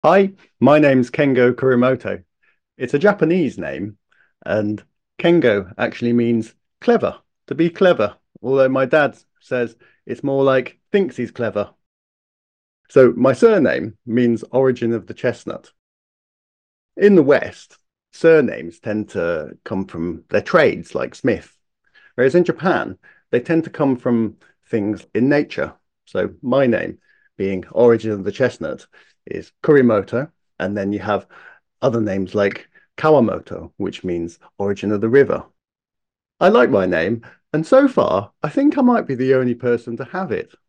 Hi, my name's Kengo Kurimoto. It's a Japanese name, and Kengo actually means clever, to be clever, although my dad says it's more like thinks he's clever. So my surname means origin of the chestnut. In the West, surnames tend to come from their trades, like Smith, whereas in Japan, they tend to come from things in nature. So my name, being origin of the chestnut, is Kurimoto, and then you have other names like Kawamoto, which means origin of the river. I like my name, and so far, I think I might be the only person to have it.